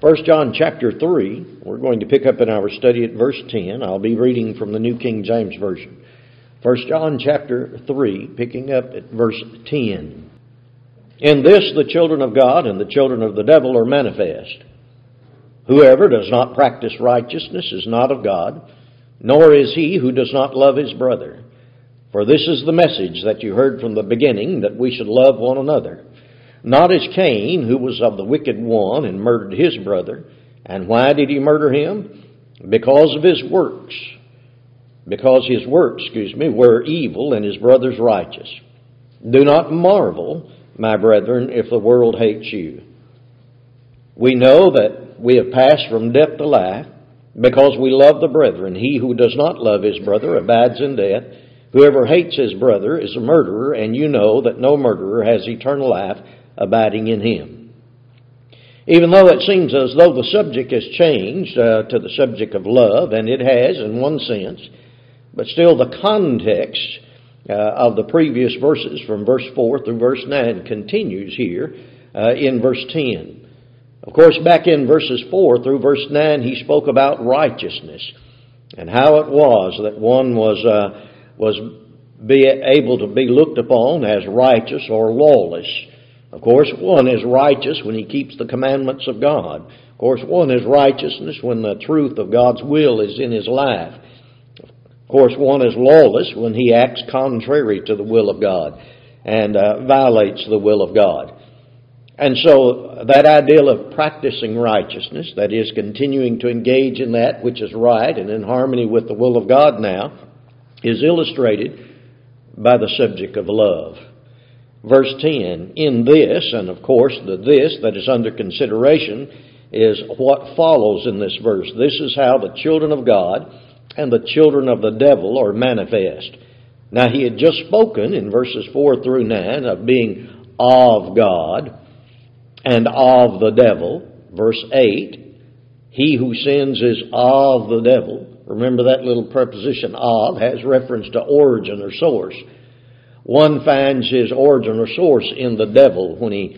1 John chapter 3, we're going to pick up in our study at verse 10. I'll be reading from the New King James Version. 1 John chapter 3, picking up at verse 10. In this the children of God and the children of the devil are manifest. Whoever does not practice righteousness is not of God, nor is he who does not love his brother. For this is the message that you heard from the beginning, that we should love one another. Not as Cain, who was of the wicked one and murdered his brother. And why did he murder him? Because of his works. Because his works, were evil and his brother's righteous. Do not marvel, my brethren, if the world hates you. We know that we have passed from death to life, because we love the brethren. He who does not love his brother abides in death. Whoever hates his brother is a murderer, and you know that no murderer has eternal life abiding in him. Even though it seems as though the subject has changed to the subject of love, and it has in one sense, but still the context of the previous verses from verse 4 through verse 9 continues here in verse 10. Of course, back in verses 4 through verse 9, he spoke about righteousness and how it was that one was able to be looked upon as righteous or lawless. Of course, one is righteous when he keeps the commandments of God. Of course, one is righteousness when the truth of God's will is in his life. Of course, one is lawless when he acts contrary to the will of God and violates the will of God. And so that ideal of practicing righteousness, that is, continuing to engage in that which is right and in harmony with the will of God now, is illustrated by the subject of love. Verse 10, in this, and of course the this that is under consideration is what follows in this verse. This is how the children of God and the children of the devil are manifest. Now he had just spoken in verses 4 through 9 of being of God and of the devil. Verse 8, he who sins is of the devil. Remember that little preposition of has reference to origin or source. One finds his origin or source in the devil when he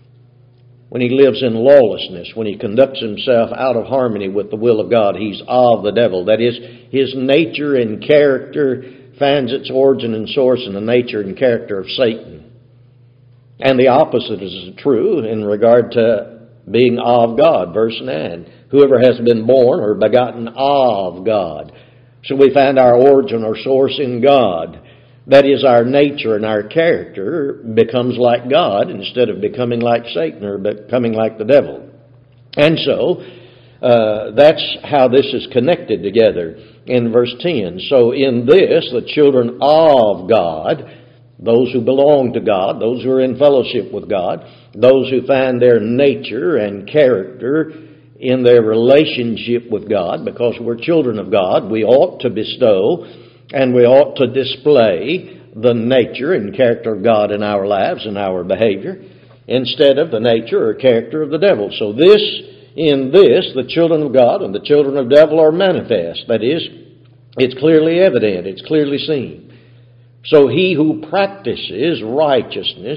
lives in lawlessness, when he conducts himself out of harmony with the will of God. He's of the devil. That is, his nature and character finds its origin and source in the nature and character of Satan. And the opposite is true in regard to being of God. Verse 9, whoever has been born or begotten of God. So we find our origin or source in God. That is, our nature and our character becomes like God instead of becoming like Satan or becoming like the devil. And so, that's how this is connected together in verse 10. So in this, the children of God, those who belong to God, those who are in fellowship with God, those who find their nature and character in their relationship with God, because we're children of God, we ought to bestow and we ought to display the nature and character of God in our lives and our behavior instead of the nature or character of the devil. So in this, the children of God and the children of the devil are manifest. That is, it's clearly evident, it's clearly seen. So he who practices righteousness,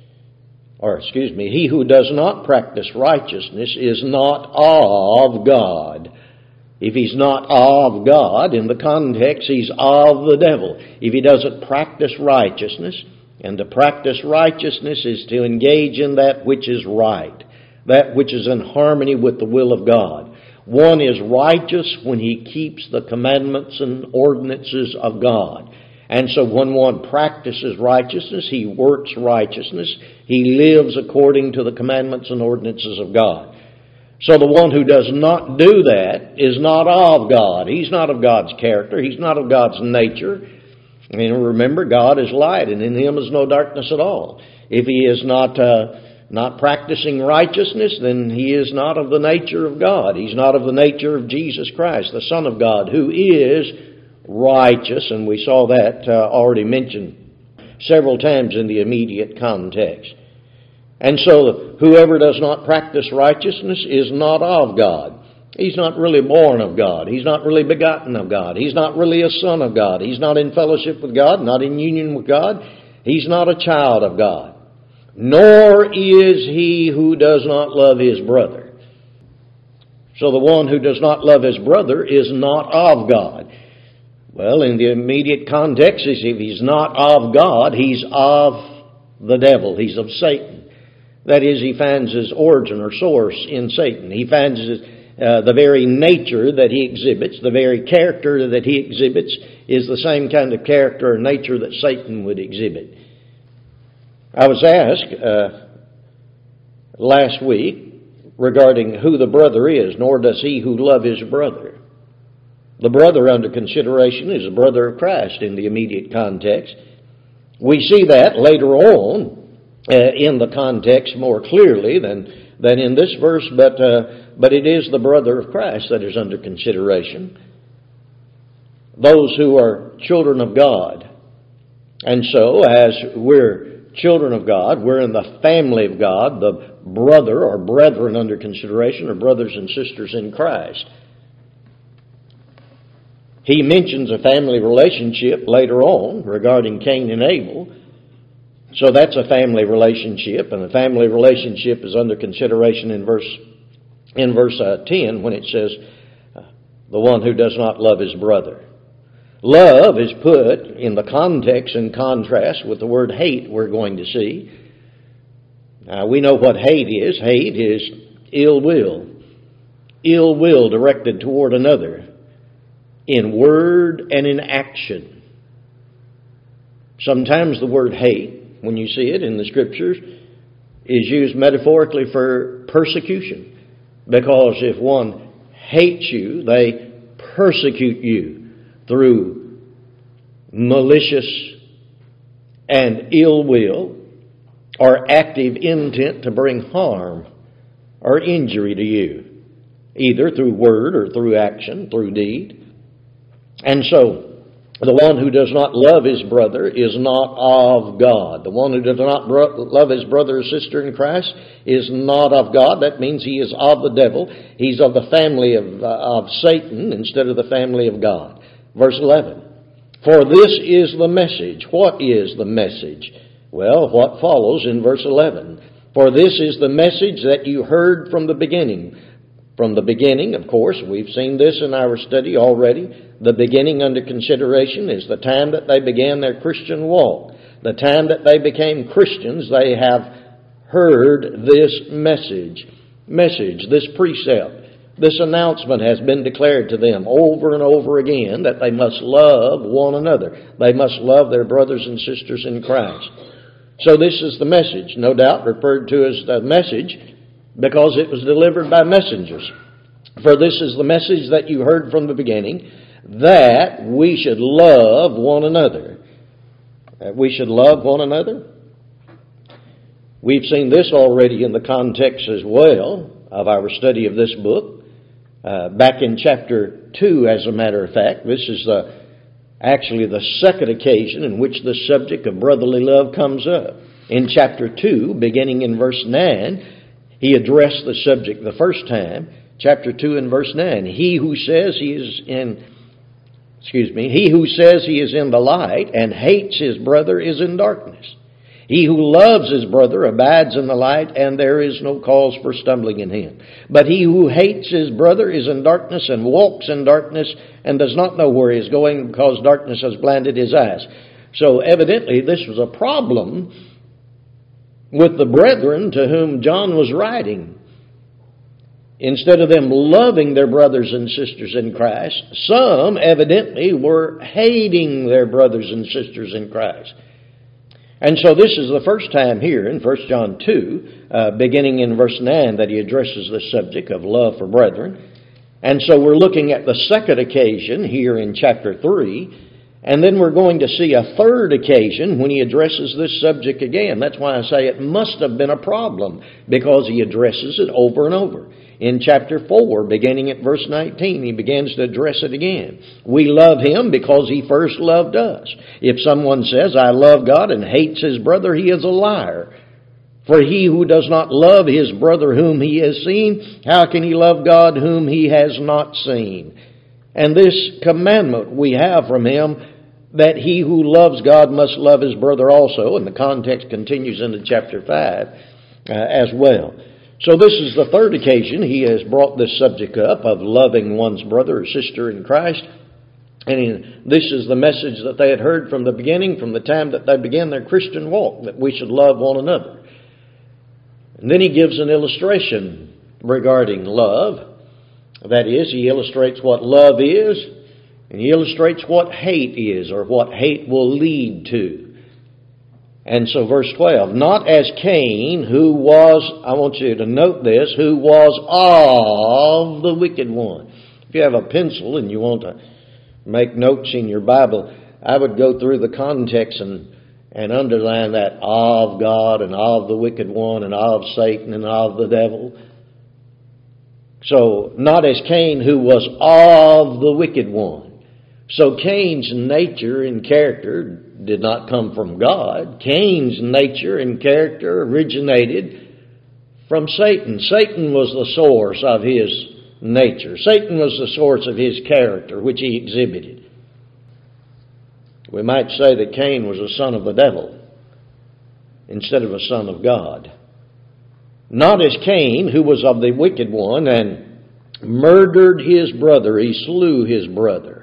he who does not practice righteousness is not of God. If he's not of God, in the context, he's of the devil. If he doesn't practice righteousness, and to practice righteousness is to engage in that which is right, that which is in harmony with the will of God. One is righteous when he keeps the commandments and ordinances of God. And so when one practices righteousness, he works righteousness, he lives according to the commandments and ordinances of God. So the one who does not do that is not of God. He's not of God's character. He's not of God's nature. Remember, God is light, and in him is no darkness at all. If he is not practicing righteousness, then he is not of the nature of God. He's not of the nature of Jesus Christ, the Son of God, who is righteous, and we saw that already mentioned several times in the immediate context. And so whoever does not practice righteousness is not of God. He's not really born of God. He's not really begotten of God. He's not really a son of God. He's not in fellowship with God, not in union with God. He's not a child of God. Nor is he who does not love his brother. So the one who does not love his brother is not of God. Well, in the immediate context, if he's not of God, he's of the devil. He's of Satan. That is, he finds his origin or source in Satan. He finds the very nature that he exhibits, the very character that he exhibits, is the same kind of character or nature that Satan would exhibit. I was asked last week regarding who the brother is, nor does he who love his brother. The brother under consideration is a brother of Christ in the immediate context. We see that later on in the context more clearly than in this verse, but it is the brother of Christ that is under consideration. Those who are children of God. And so, as we're children of God, we're in the family of God. The brother or brethren under consideration are brothers and sisters in Christ. He mentions a family relationship later on regarding Cain and Abel. So that's a family relationship, and the family relationship is under consideration in verse 10 when it says, the one who does not love his brother. Love is put in the context and contrast with the word hate we're going to see. Now, we know what hate is. Hate is ill will. Ill will directed toward another in word and in action. Sometimes the word hate, when you see it in the Scriptures, is used metaphorically for persecution. Because if one hates you, they persecute you through malicious and ill will or active intent to bring harm or injury to you, either through word or through action, through deed. And so, the one who does not love his brother is not of God. The one who does not love his brother or sister in Christ is not of God. That means he is of the devil. He's of the family of Satan instead of the family of God. Verse 11. For this is the message. What is the message? Well, what follows in verse 11. For this is the message that you heard from the beginning. From the beginning, of course, we've seen this in our study already. The beginning under consideration is the time that they began their Christian walk. The time that they became Christians, they have heard this message, this precept. This announcement has been declared to them over and over again that they must love one another. They must love their brothers and sisters in Christ. So this is the message, no doubt referred to as the message because it was delivered by messengers. For this is the message that you heard from the beginning, that we should love one another. That we should love one another. We've seen this already in the context as well of our study of this book. Back in chapter 2, as a matter of fact, this is actually the second occasion in which the subject of brotherly love comes up. In chapter 2, beginning in verse 9, he addressed the subject the first time. Chapter 2 and verse 9. He who says he is in the light and hates his brother is in darkness. He who loves his brother abides in the light, and there is no cause for stumbling in him. But he who hates his brother is in darkness and walks in darkness and does not know where he is going because darkness has blinded his eyes. So evidently this was a problem with the brethren to whom John was writing. Instead of them loving their brothers and sisters in Christ, some evidently were hating their brothers and sisters in Christ. And so this is the first time here in 1 John 2, beginning in verse 9, that he addresses the subject of love for brethren. And so we're looking at the second occasion here in chapter 3, and then we're going to see a third occasion when he addresses this subject again. That's why I say it must have been a problem, because he addresses it over and over. In chapter 4, beginning at verse 19, he begins to address it again. We love him because he first loved us. If someone says, I love God and hates his brother, he is a liar. For he who does not love his brother whom he has seen, how can he love God whom he has not seen? And this commandment we have from him, that he who loves God must love his brother also. And the context continues into chapter 5 as well. So this is the third occasion he has brought this subject up of loving one's brother or sister in Christ. And this is the message that they had heard from the beginning, from the time that they began their Christian walk, that we should love one another. And then he gives an illustration regarding love. That is, he illustrates what love is, and he illustrates what hate is, or what hate will lead to. And so verse 12, not as Cain, who was, I want you to note this, who was of the wicked one. If you have a pencil and you want to make notes in your Bible, I would go through the context and underline that of God and of the wicked one and of Satan and of the devil. So, not as Cain, who was of the wicked one. So Cain's nature and character did not come from God. Cain's nature and character originated from Satan. Satan was the source of his nature. Satan was the source of his character, which he exhibited. We might say that Cain was a son of the devil instead of a son of God. Not as Cain, who was of the wicked one and murdered his brother. He slew his brother.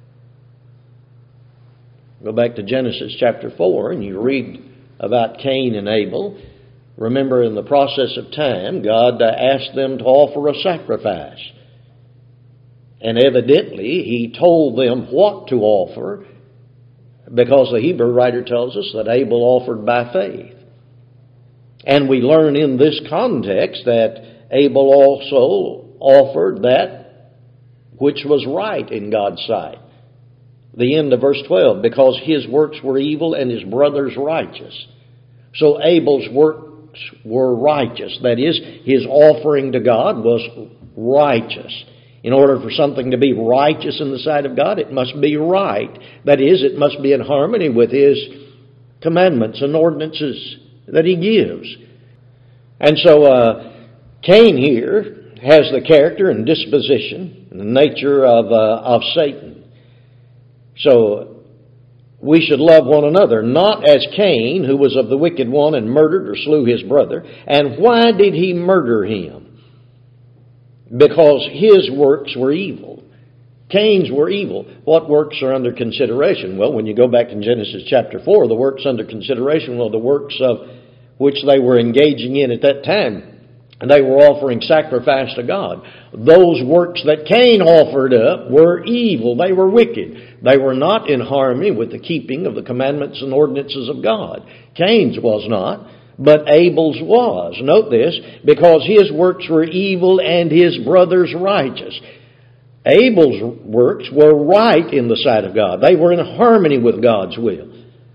Go back to Genesis chapter 4 and you read about Cain and Abel. Remember, in the process of time, God asked them to offer a sacrifice. And evidently, he told them what to offer, because the Hebrew writer tells us that Abel offered by faith. And we learn in this context that Abel also offered that which was right in God's sight. The end of verse 12, because his works were evil and his brother's righteous. So Abel's works were righteous. That is, his offering to God was righteous. In order for something to be righteous in the sight of God, it must be right. That is, it must be in harmony with his commandments and ordinances that he gives. And so Cain here has the character and disposition and the nature of Satan. So we should love one another, not as Cain, who was of the wicked one and murdered or slew his brother. And why did he murder him? Because his works were evil. Cain's were evil. What works are under consideration? Well, when you go back in Genesis chapter 4, the works under consideration were the works of which they were engaging in at that time. And they were offering sacrifice to God. Those works that Cain offered up were evil. They were wicked. They were not in harmony with the keeping of the commandments and ordinances of God. Cain's was not, but Abel's was. Note this, because his works were evil and his brother's righteous. Abel's works were right in the sight of God. They were in harmony with God's will.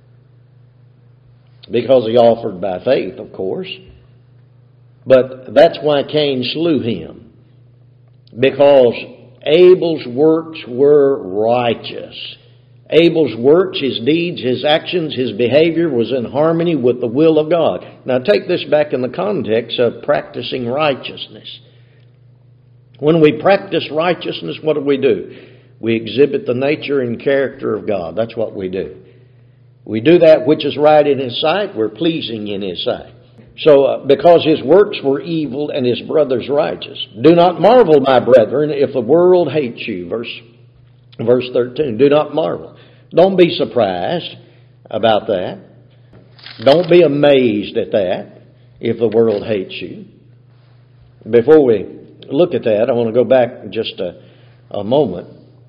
Because he offered by faith, of course. But that's why Cain slew him. Because Abel's works were righteous. Abel's works, his deeds, his actions, his behavior was in harmony with the will of God. Now take this back in the context of practicing righteousness. When we practice righteousness, what do? We exhibit the nature and character of God. That's what we do. We do that which is right in his sight. We're pleasing in his sight. So, because his works were evil and his brother's righteous. Do not marvel, my brethren, if the world hates you. Verse 13. Do not marvel. Don't be surprised about that. Don't be amazed at that if the world hates you. Before we look at that, I want to go back just a moment.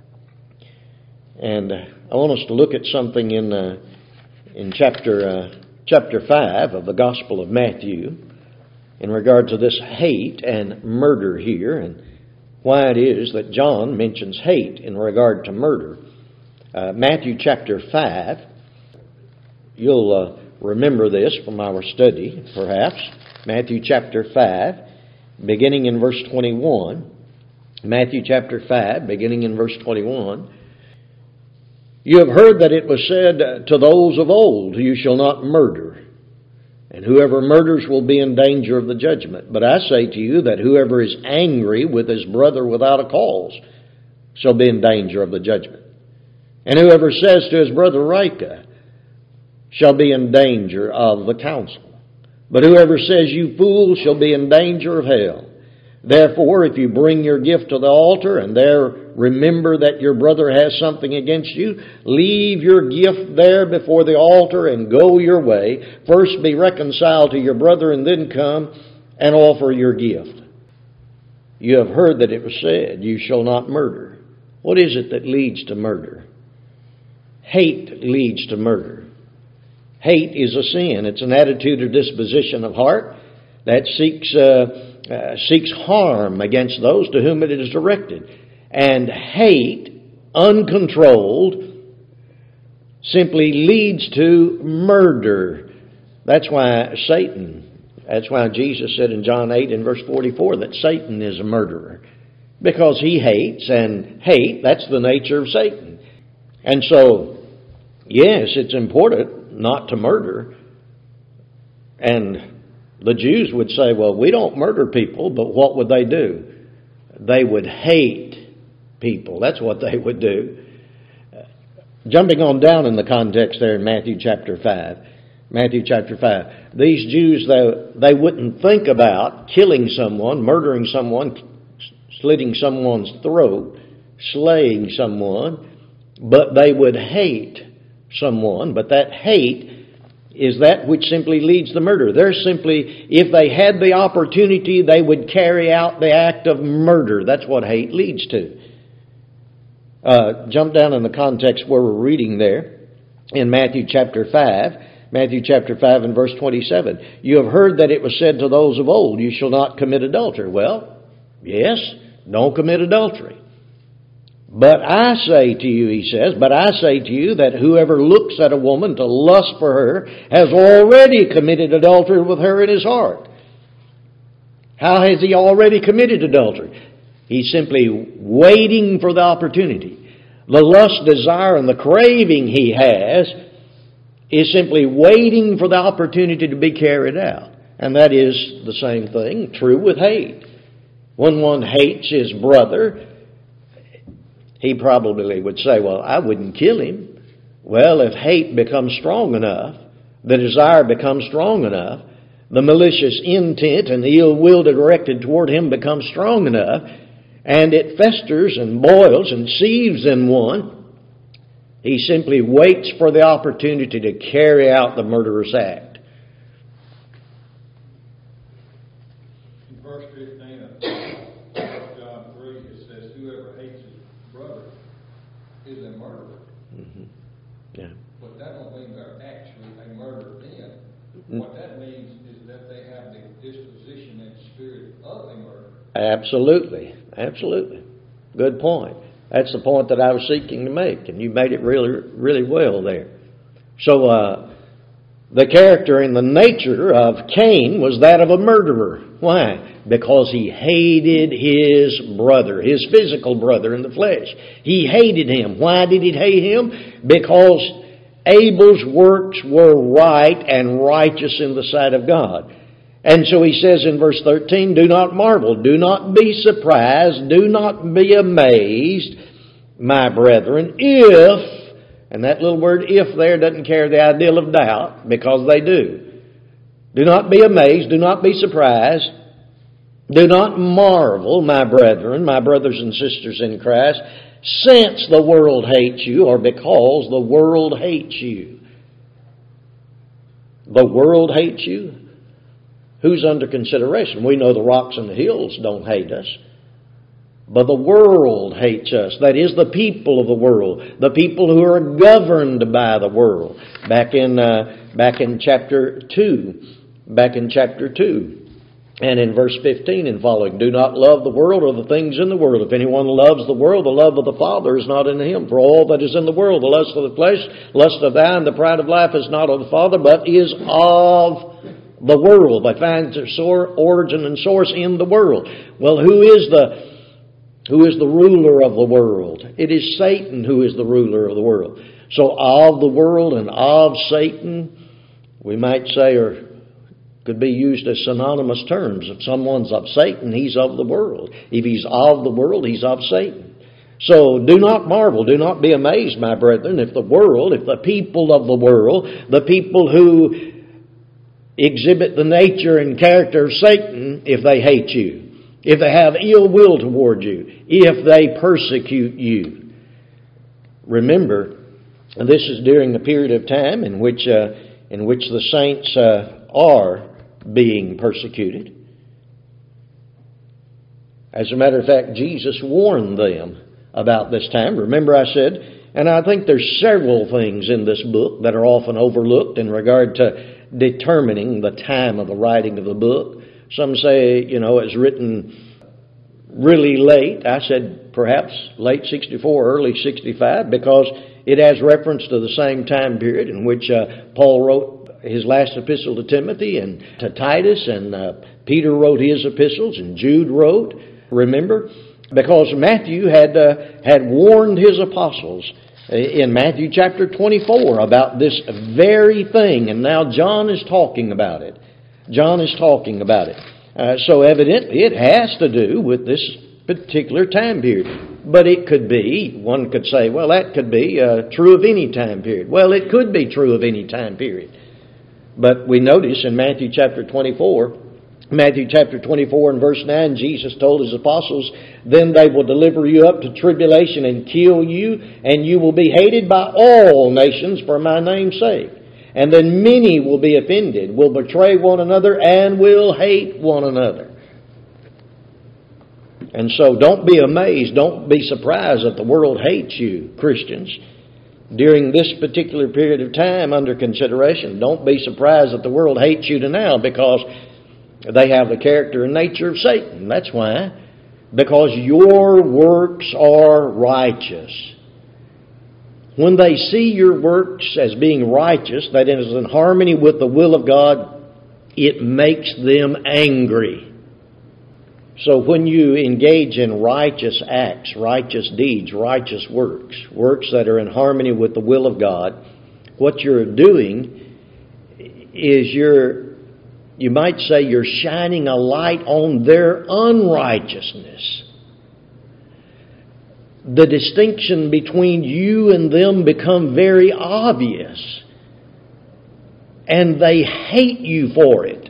And I want us to look at something in chapter 5 of the Gospel of Matthew in regard to this hate and murder here, and why it is that John mentions hate in regard to murder. Matthew chapter 5, you'll remember this from our study, perhaps. Matthew chapter 5, beginning in verse 21. Matthew chapter 5, beginning in verse 21. You have heard that it was said to those of old, you shall not murder, and whoever murders will be in danger of the judgment. But I say to you that whoever is angry with his brother without a cause shall be in danger of the judgment. And whoever says to his brother, Raca, shall be in danger of the council. But whoever says, you fool, shall be in danger of hell. Therefore, if you bring your gift to the altar and there remember that your brother has something against you, leave your gift there before the altar and go your way. First be reconciled to your brother and then come and offer your gift. You have heard that it was said, you shall not murder. What is it that leads to murder? Hate leads to murder. Hate is a sin. It's an attitude or disposition of heart that seeks harm against those to whom it is directed. And hate, uncontrolled, simply leads to murder. That's why Jesus said in John 8 and verse 44 that Satan is a murderer. Because he hates, and hate, that's the nature of Satan. And so, yes, it's important not to murder. And the Jews would say, well, we don't murder people, but what would they do? They would hate people. That's what they would do. Jumping on down in the context there in Matthew chapter 5. Matthew chapter 5. These Jews, they wouldn't think about killing someone, murdering someone, slitting someone's throat, slaying someone, but they would hate someone. But that hate is that which simply leads to murder. They're simply, if they had the opportunity, they would carry out the act of murder. That's what hate leads to. Jump down in the context where we're reading there in Matthew chapter 5. Matthew chapter 5 and verse 27. You have heard that it was said to those of old, you shall not commit adultery. Well, yes, don't commit adultery. But I say to you, he says, but I say to you that whoever looks at a woman to lust for her has already committed adultery with her in his heart. How has he already committed adultery? He's simply waiting for the opportunity. The lust, desire, and the craving he has is simply waiting for the opportunity to be carried out. And that is the same thing true with hate. When one hates his brother, he probably would say, well, I wouldn't kill him. Well, if hate becomes strong enough, the desire becomes strong enough, the malicious intent and the ill will directed toward him becomes strong enough, and it festers and boils and seethes in one, he simply waits for the opportunity to carry out the murderous act. In verse 15 of John 3, it says, whoever hates his brother is a murderer. Mm-hmm. Yeah. But that don't mean they're actually a murderer then. What that means is that they have the disposition and spirit of a murderer. Absolutely. Absolutely. Good point. That's the point that I was seeking to make, and you made it really, really well there. So, the character and the nature of Cain was that of a murderer. Why? Because he hated his brother, his physical brother in the flesh. He hated him. Why did he hate him? Because Abel's works were right and righteous in the sight of God. And so he says in verse 13, do not marvel, do not be surprised, do not be amazed, my brethren, if, and that little word if there doesn't carry the ideal of doubt, because they do. Do not be amazed, do not be surprised, do not marvel, my brethren, my brothers and sisters in Christ, since the world hates you, or because the world hates you. The world hates you? Who's under consideration? We know the rocks and the hills don't hate us. But the world hates us. That is, the people of the world. The people who are governed by the world. Back in chapter 2. Back in chapter 2. And in verse 15 and following. Do not love the world or the things in the world. If anyone loves the world, the love of the Father is not in him. For all that is in the world, the lust of the flesh, lust of the eye, and the pride of life is not of the Father, but is of the world. They find their origin and source in the world. Well, who is the ruler of the world? It is Satan who is the ruler of the world. So of the world and of Satan, we might say, or could be used as synonymous terms. If someone's of Satan, he's of the world. If he's of the world, he's of Satan. So do not marvel, do not be amazed, my brethren, if the people of the world, the people who exhibit the nature and character of Satan if they hate you, if they have ill will toward you, if they persecute you. Remember, this is during a period of time in which the saints are being persecuted. As a matter of fact, Jesus warned them about this time. Remember I said, and I think there's several things in this book that are often overlooked in regard to determining the time of the writing of the book. Some say, it was written really late. I said perhaps late 64, early 65, because it has reference to the same time period in which Paul wrote his last epistle to Timothy and to Titus, and Peter wrote his epistles, and Jude wrote. Remember? Because Matthew had warned his apostles in Matthew chapter 24 about this very thing, and now John is talking about it. So evidently it has to do with this particular time period. But it could be, one could say, well, that could be true of any time period. Well, it could be true of any time period. But we notice in Matthew chapter 24 and verse 9, Jesus told his apostles, "Then they will deliver you up to tribulation and kill you, and you will be hated by all nations for my name's sake. And then many will be offended, will betray one another, and will hate one another." And so don't be amazed, don't be surprised that the world hates you, Christians, during this particular period of time under consideration. Don't be surprised that the world hates you now, because they have the character and nature of Satan. That's why. Because your works are righteous. When they see your works as being righteous, that is in harmony with the will of God, it makes them angry. So when you engage in righteous acts, righteous deeds, righteous works that are in harmony with the will of God, what you're doing is you might say you're shining a light on their unrighteousness. The distinction between you and them become very obvious. And they hate you for it.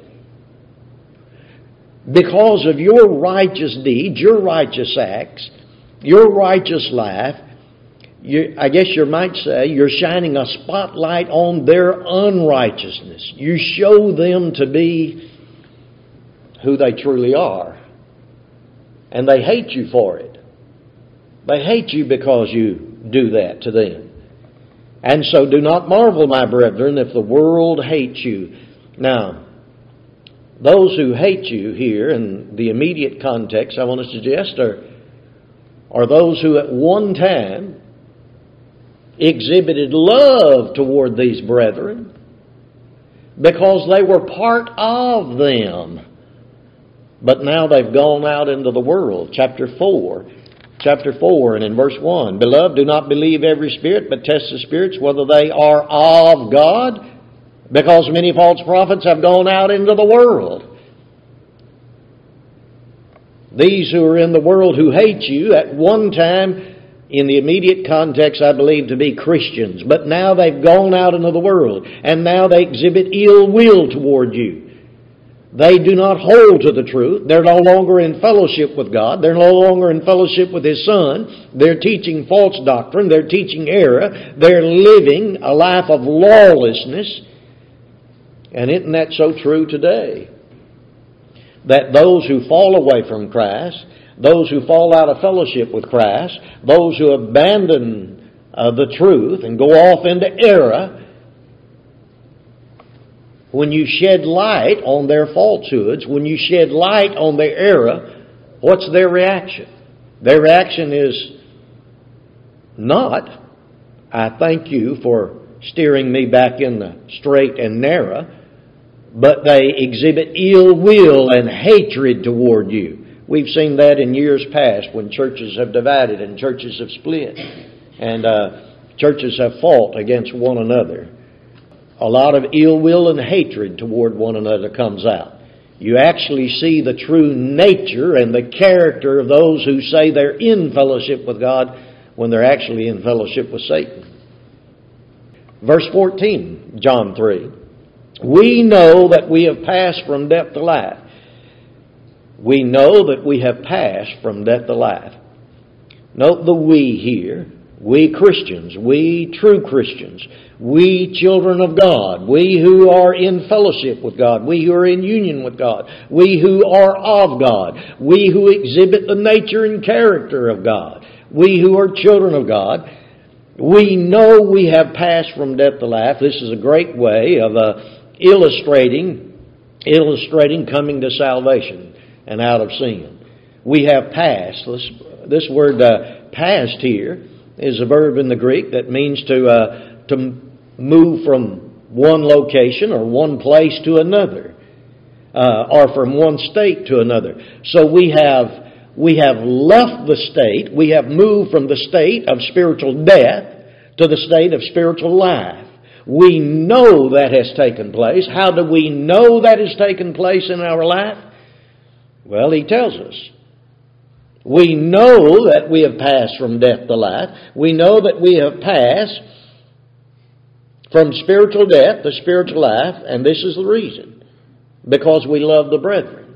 Because of your righteous deeds, your righteous acts, your righteous life, I guess you might say you're shining a spotlight on their unrighteousness. You show them to be who they truly are. And they hate you for it. They hate you because you do that to them. And so do not marvel, my brethren, if the world hates you. Now, those who hate you here in the immediate context, I want to suggest, are those who at one time exhibited love toward these brethren because they were part of them. But now they've gone out into the world. Chapter 4 and in verse 1, "Beloved, do not believe every spirit, but test the spirits whether they are of God, because many false prophets have gone out into the world." These who are in the world who hate you at one time, in the immediate context, I believe to be Christians. But now they've gone out into the world, and now they exhibit ill will toward you. They do not hold to the truth. They're no longer in fellowship with God. They're no longer in fellowship with His Son. They're teaching false doctrine. They're teaching error. They're living a life of lawlessness. And isn't that so true today? That those who fall away from Christ, those who fall out of fellowship with Christ, those who abandon the truth and go off into error, when you shed light on their falsehoods, when you shed light on their error, what's their reaction? Their reaction is not, "I thank you for steering me back in the straight and narrow," but they exhibit ill will and hatred toward you. We've seen that in years past when churches have divided and churches have split and churches have fought against one another. A lot of ill will and hatred toward one another comes out. You actually see the true nature and the character of those who say they're in fellowship with God when they're actually in fellowship with Satan. Verse 14, John 3. We know that we have passed from death to life. We know that we have passed from death to life. Note the we here. We Christians, we true Christians, we children of God, we who are in fellowship with God, we who are in union with God, we who are of God, we who exhibit the nature and character of God, we who are children of God, we know we have passed from death to life. This is a great way of illustrating coming to salvation and out of sin. We have passed. This word passed here is a verb in the Greek that means to move from one location or one place to another, or from one state to another. So we have left the state. We have moved from the state of spiritual death to the state of spiritual life. We know that has taken place. How do we know that has taken place in our life? Well, he tells us. We know that we have passed from death to life. We know that we have passed from spiritual death to spiritual life, and this is the reason. Because we love the brethren.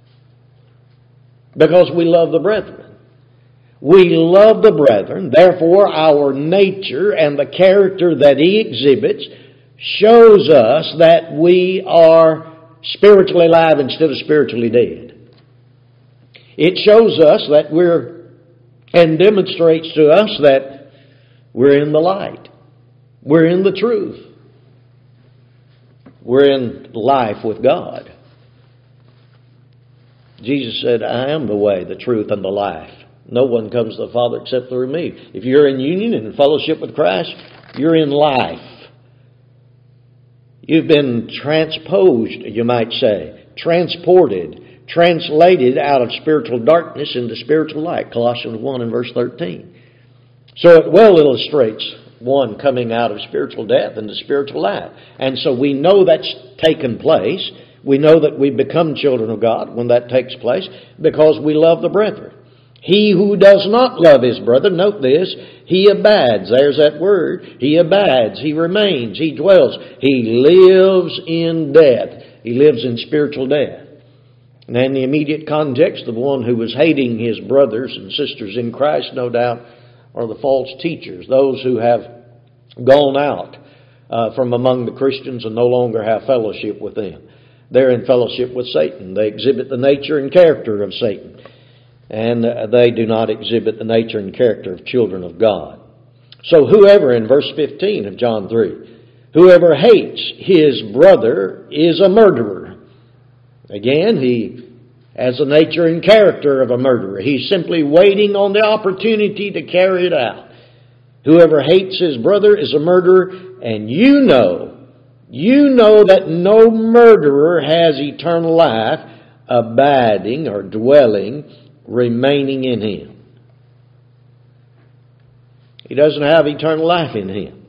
Because we love the brethren. We love the brethren, therefore our nature and the character that he exhibits shows us that we are spiritually alive instead of spiritually dead. It shows us that and demonstrates to us that we're in the light. We're in the truth. We're in life with God. Jesus said, I am the way, the truth, and the life. No one comes to the Father except through me. If you're in union and fellowship with Christ, you're in life. You've been transposed, you might say, transported, translated out of spiritual darkness into spiritual light. Colossians 1 and verse 13. So it well illustrates one coming out of spiritual death into spiritual life. And so we know that's taken place. We know that we become children of God when that takes place because we love the brethren. He who does not love his brother, note this, he abides. There's that word. He abides. He remains. He dwells. He lives in death. He lives in spiritual death. And in the immediate context, the one who was hating his brothers and sisters in Christ, no doubt, are the false teachers, those who have gone out from among the Christians and no longer have fellowship with them. They're in fellowship with Satan. They exhibit the nature and character of Satan. And they do not exhibit the nature and character of children of God. So whoever, in verse 15 of John 3, whoever hates his brother is a murderer. Again, he has the nature and character of a murderer. He's simply waiting on the opportunity to carry it out. Whoever hates his brother is a murderer, and you know that no murderer has eternal life abiding or dwelling, remaining in him. He doesn't have eternal life in him.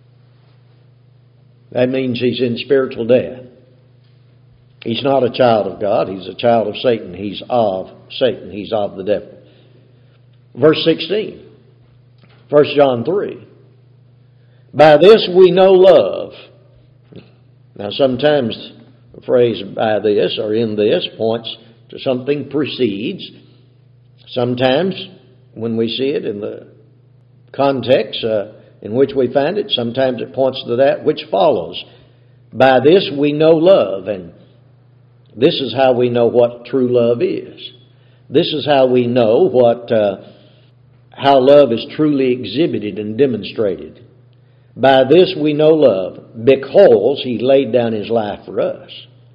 That means he's in spiritual death. He's not a child of God. He's a child of Satan. He's of Satan. He's of the devil. Verse 16. 1 John 3. By this we know love. Now sometimes the phrase by this or in this points to something precedes. Sometimes when we see it in the context in which we find it, sometimes it points to that which follows. By this we know love, and this is how we know what true love is. This is how we know how love is truly exhibited and demonstrated. By this we know love, because he laid down his life for us.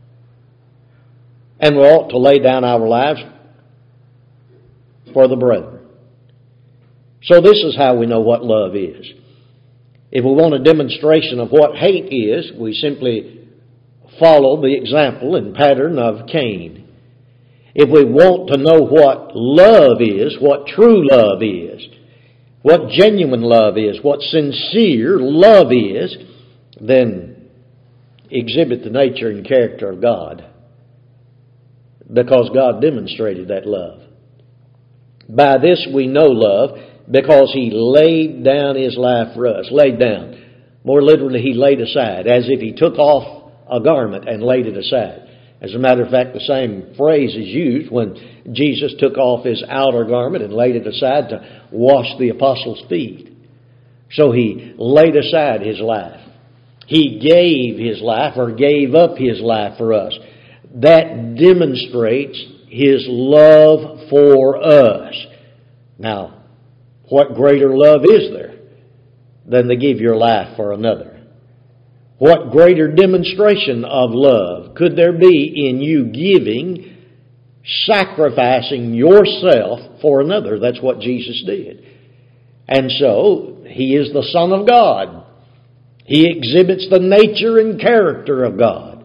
And we ought to lay down our lives for the brethren. So this is how we know what love is. If we want a demonstration of what hate is, we simply follow the example and pattern of Cain. If we want to know what love is, what true love is, what genuine love is, what sincere love is, then exhibit the nature and character of God, because God demonstrated that love. By this we know love, because he laid down his life for us. Laid down. More literally, he laid aside, as if he took off a garment and laid it aside. As a matter of fact, the same phrase is used when Jesus took off his outer garment and laid it aside to wash the apostles' feet. So he laid aside his life. He gave his life, or gave up his life for us. That demonstrates his love for us. Now, what greater love is there than to give your life for another? What greater demonstration of love could there be in you giving, sacrificing yourself for another? That's what Jesus did. And so, he is the Son of God. He exhibits the nature and character of God.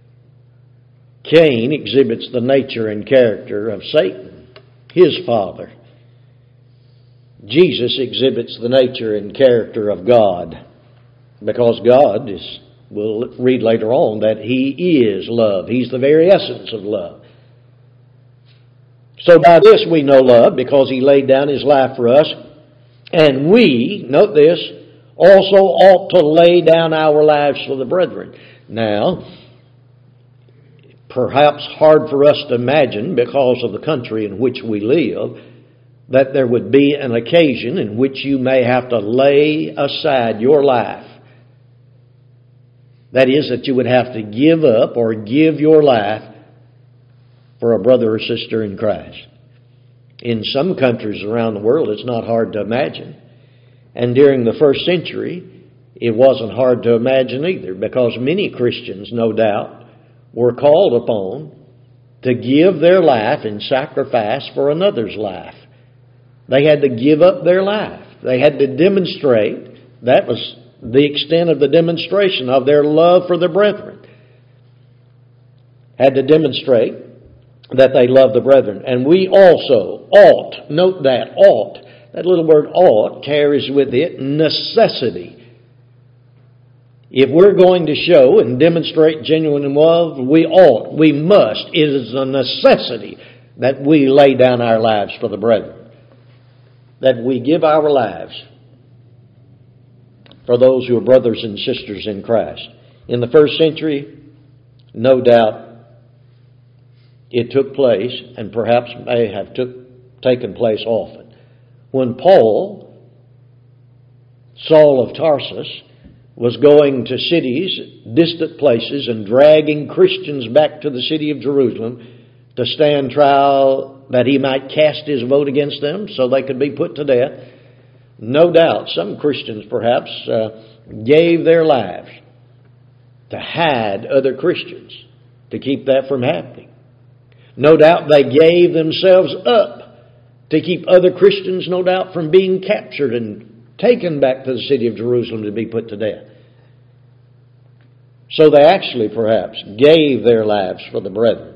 Cain exhibits the nature and character of Satan, his father. Jesus exhibits the nature and character of God, because God is, we'll read later on, that He is love. He's the very essence of love. So by this we know love, because He laid down His life for us. And we, note this, also ought to lay down our lives for the brethren. Now, perhaps hard for us to imagine, because of the country in which we live, that there would be an occasion in which you may have to lay aside your life. That is, that you would have to give up or give your life for a brother or sister in Christ. In some countries around the world, it's not hard to imagine. And during the first century, it wasn't hard to imagine either, because many Christians, no doubt, were called upon to give their life in sacrifice for another's life. They had to give up their life. They had to demonstrate, that was the extent of the demonstration of their love for the brethren. Had to demonstrate that they love the brethren. And we also ought, note that, ought. That little word ought carries with it necessity. If we're going to show and demonstrate genuine love, we ought, we must. It is a necessity that we lay down our lives for the brethren. That we give our lives for those who are brothers and sisters in Christ. In the first century, no doubt, it took place, and perhaps may have taken place often. When Paul, Saul of Tarsus, was going to cities, distant places, and dragging Christians back to the city of Jerusalem to stand trial that he might cast his vote against them so they could be put to death, no doubt some Christians perhaps gave their lives to hide other Christians, to keep that from happening. No doubt they gave themselves up to keep other Christians, no doubt, from being captured and taken back to the city of Jerusalem to be put to death. So they actually perhaps gave their lives for the brethren.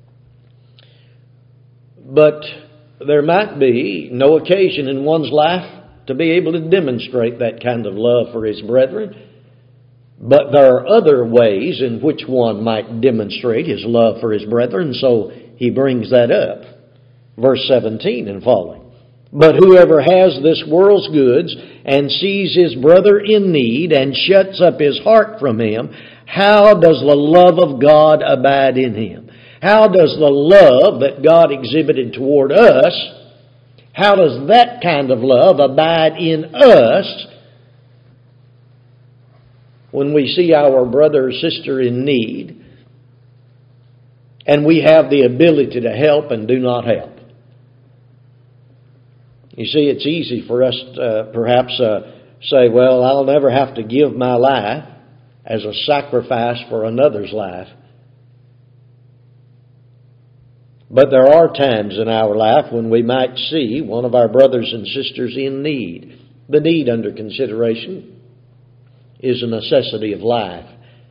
But there might be no occasion in one's life to be able to demonstrate that kind of love for his brethren. But there are other ways in which one might demonstrate his love for his brethren, so he brings that up. Verse 17 and following. But whoever has this world's goods and sees his brother in need and shuts up his heart from him, how does the love of God abide in him? How does the love that God exhibited toward us, how does that kind of love abide in us when we see our brother or sister in need and we have the ability to help and do not help? You see, it's easy for us to perhaps say, well, I'll never have to give my life as a sacrifice for another's life. But there are times in our life when we might see one of our brothers and sisters in need. The need under consideration is a necessity of life.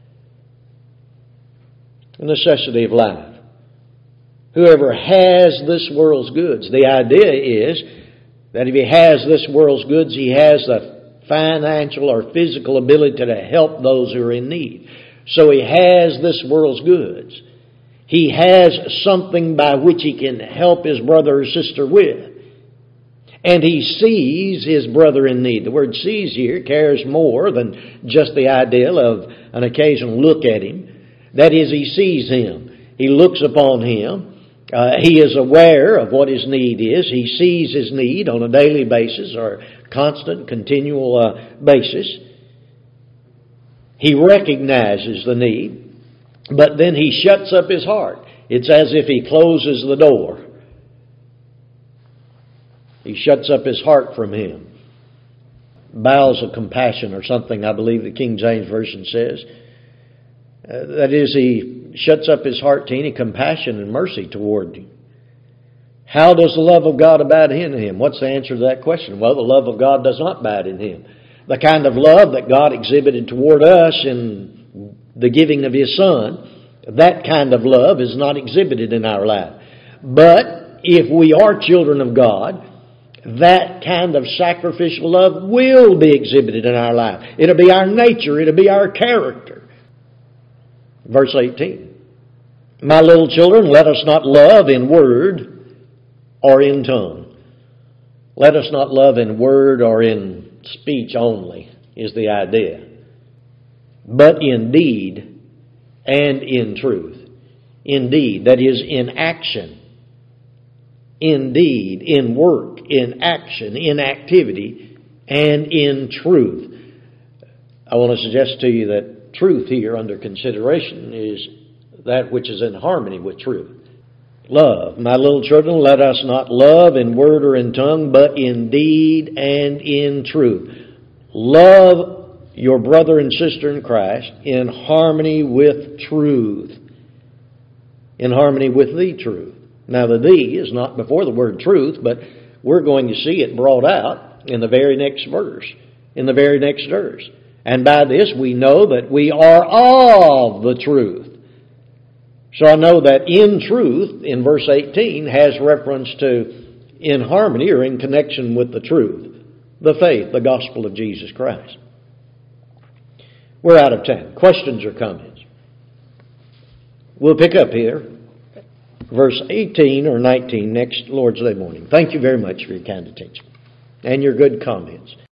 A necessity of life. Whoever has this world's goods, the idea is that if he has this world's goods, he has the financial or physical ability to help those who are in need. So he has this world's goods. He has something by which he can help his brother or sister with. And he sees his brother in need. The word sees here carries more than just the idea of an occasional look at him. That is, he sees him. He looks upon him. He is aware of what his need is. He sees his need on a daily basis or constant, continual basis. He recognizes the need, but then he shuts up his heart. It's as if he closes the door. He shuts up his heart from him. Bowels of compassion or something, I believe the King James Version says. That is, he shuts up his heart to any compassion and mercy toward you. How does the love of God abide in him? What's the answer to that question? Well, the love of God does not abide in him. The kind of love that God exhibited toward us in the giving of His Son, that kind of love is not exhibited in our life. But if we are children of God, that kind of sacrificial love will be exhibited in our life. It'll be our nature. It'll be our character. Verse 18. My little children, let us not love in word or in tongue. Let us not love in word or in speech only, is the idea. But in deed and in truth. In deed, that is, in action. In deed, in work, in action, in activity, and in truth. I want to suggest to you that truth here under consideration is that which is in harmony with truth. Love. My little children, let us not love in word or in tongue, but in deed and in truth. Love your brother and sister in Christ in harmony with truth. In harmony with the truth. Now the "the" is not before the word truth, but we're going to see it brought out in the very next verse. In the very next verse. And by this we know that we are of the truth. So I know that in truth, in verse 18, has reference to in harmony or in connection with the truth. The faith, the gospel of Jesus Christ. We're out of time. Questions or comments? We'll pick up here. Verse 18 or 19 next Lord's Day morning. Thank you very much for your kind attention and your good comments.